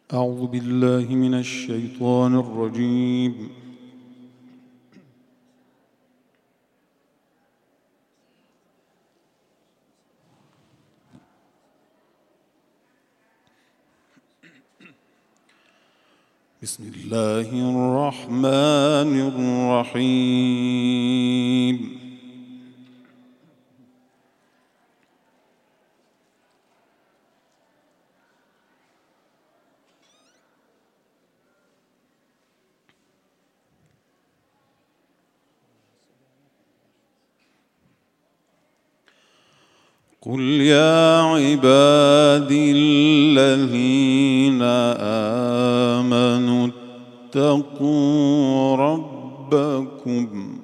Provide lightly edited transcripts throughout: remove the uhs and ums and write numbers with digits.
أعوذ بالله من الشيطان الرجيم. بسم الله الرحمن الرحيم. قل يا عبادي الذين آمنوا اتقوا ربكم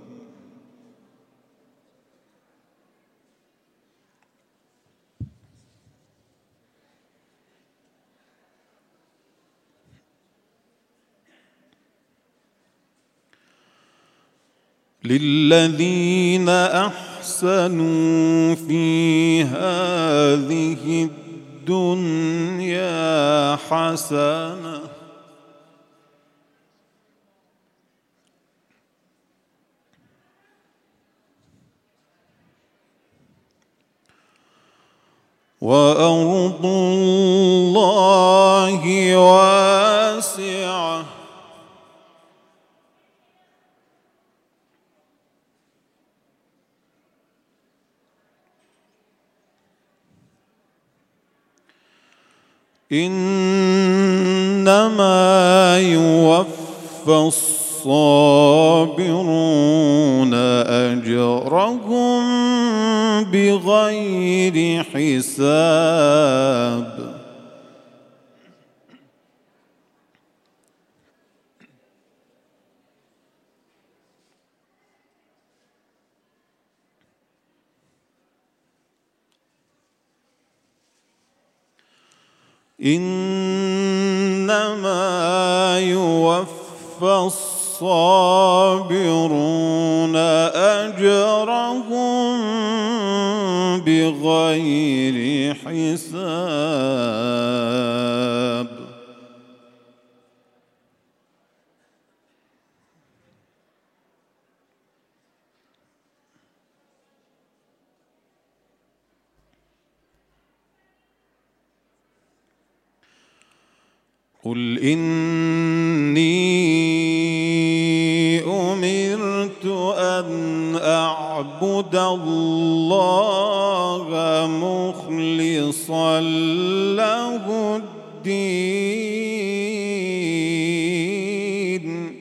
للذين أحسنوا في هذه الدنيا حسنة وأرض الله واسعة إنما يوفى الصابرون أجرهم بغير حساب إنما يوفى الصابرون أجرهم بغير حساب قل إني أمرت أن أعبد الله مخلصا له الدين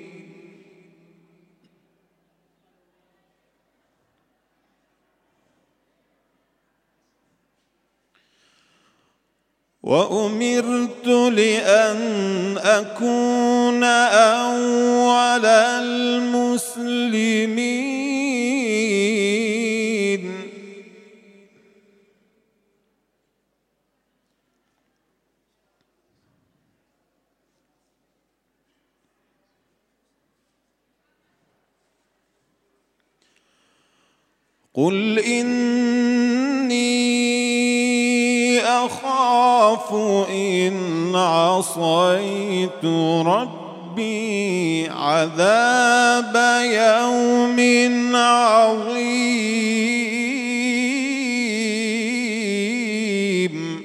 وأمرت لأن أكون أول المسلمين قل إني أخاف إن عصيت ربي عذاب يوم عظيم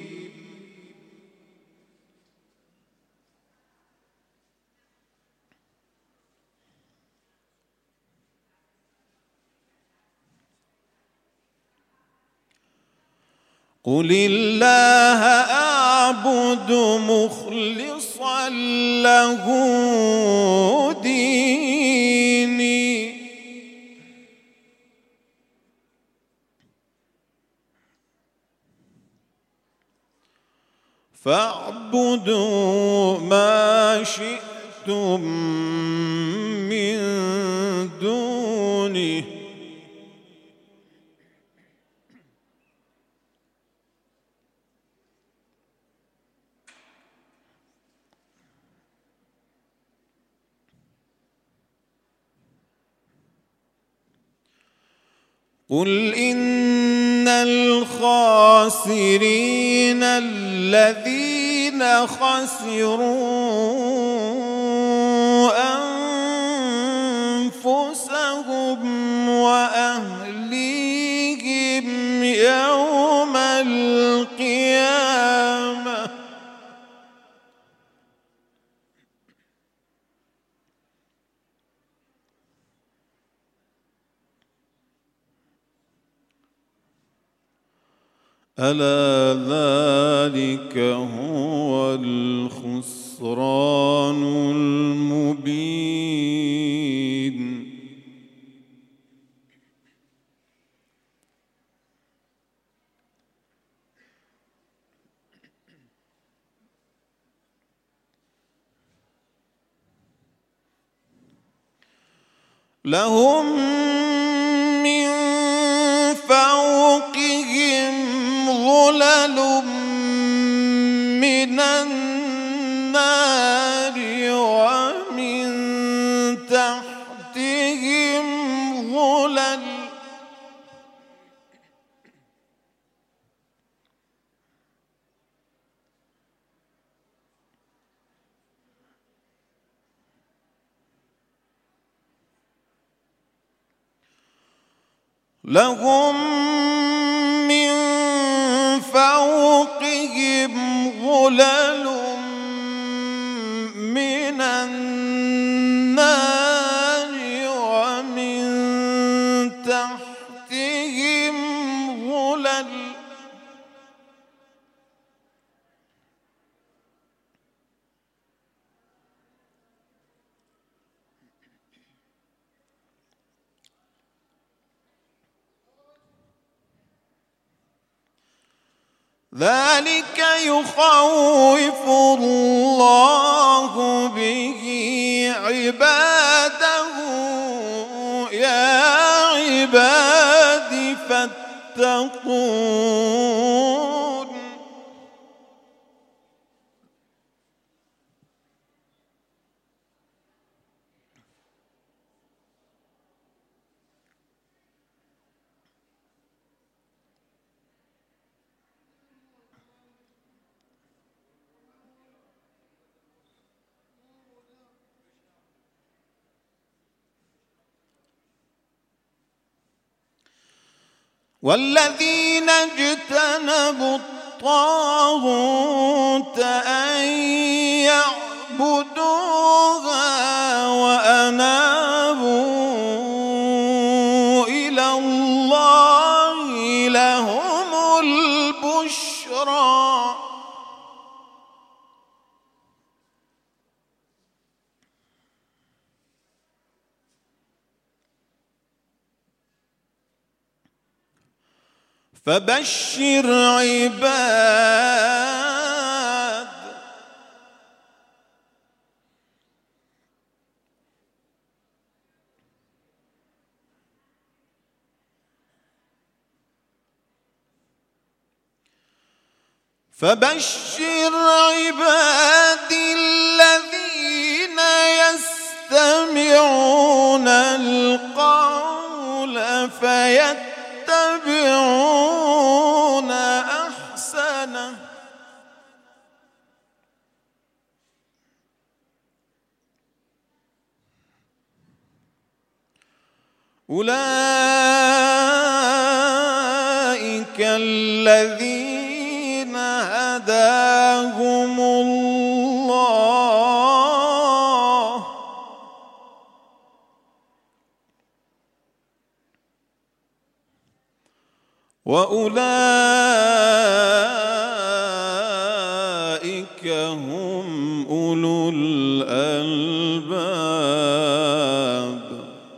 قل الله أعبد مخلصا له ديني فاعبدوا ما شئتم من دونه قل إن الخاسرين الذين الذين خسروا أنفسهم وأهليهم يوم القيامة ألا ذلك هو الخسران المبين لهم من فوقهم ظلل من النار ومن تحتهم ظلل لهم من فوقهم ظلل من النار ومن تحتهم ظلل ذلك يخوف الله به عباده يا عباد فاتقون والذين اجتنبوا الطاغوت أن يعبدوها وأنابوا إلى الله لهم البشرى فبشر عباد الذين يستمعون القول فيتبعون أحسنه أولئك الذين هداهم الله وأولئك هم أولو الألباب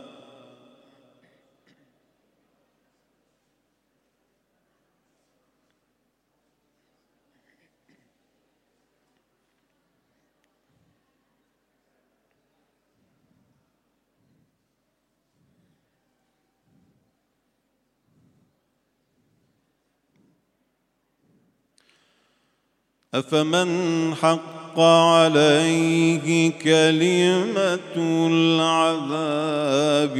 أفمن حق عليه كلمة العذاب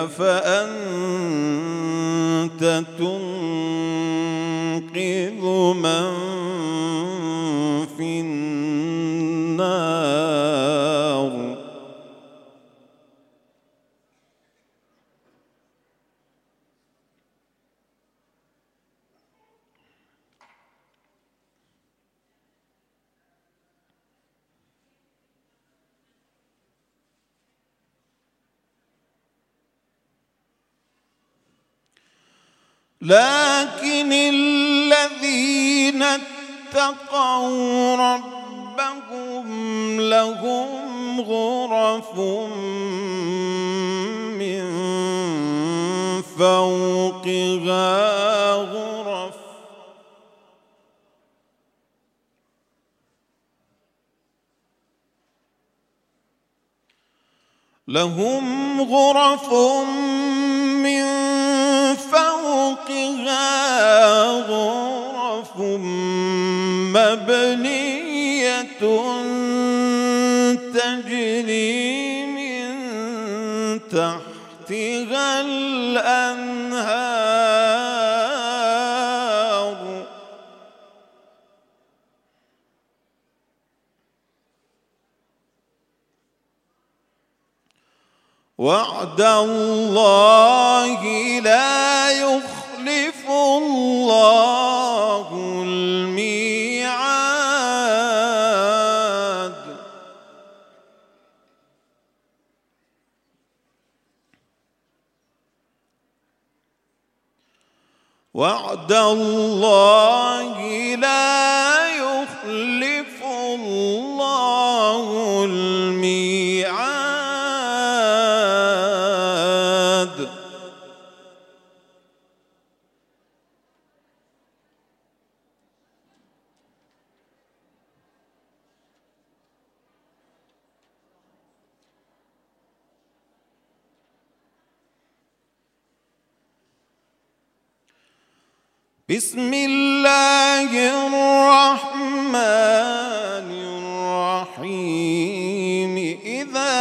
أفأنت تنقذ من في النار لكن الذين اتقوا ربهم لهم غرف من فوقها غرف من فوقها غرف مبنية تجري من تحتها الأنهار وعد الله لا يخلف الله الميعاد وعد الله لا يخلف الله الميعاد بسم الله الرحمن الرحيم إذا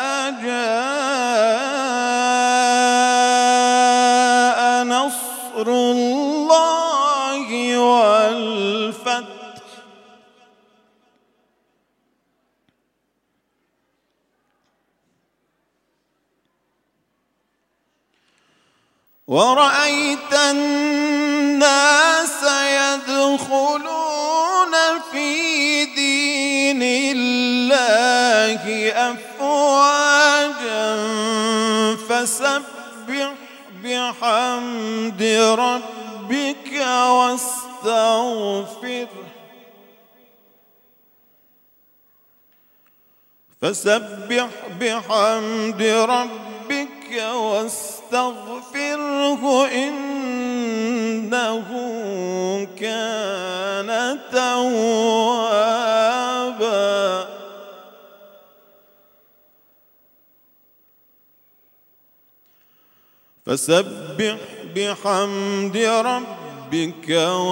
جاء نصر الله والفتح ورأيت الناس يدخلون في دين الله أفواجا فسبح بحمد ربك واستغفره فسبح بحمد ربك واستغفره إنه كان توابا فسبح بحمد ربك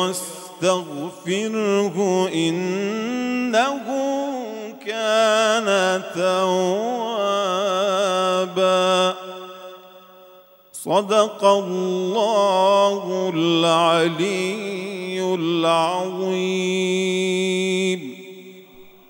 واستغفره إنه كان توابا صدق الله العلي العظيم.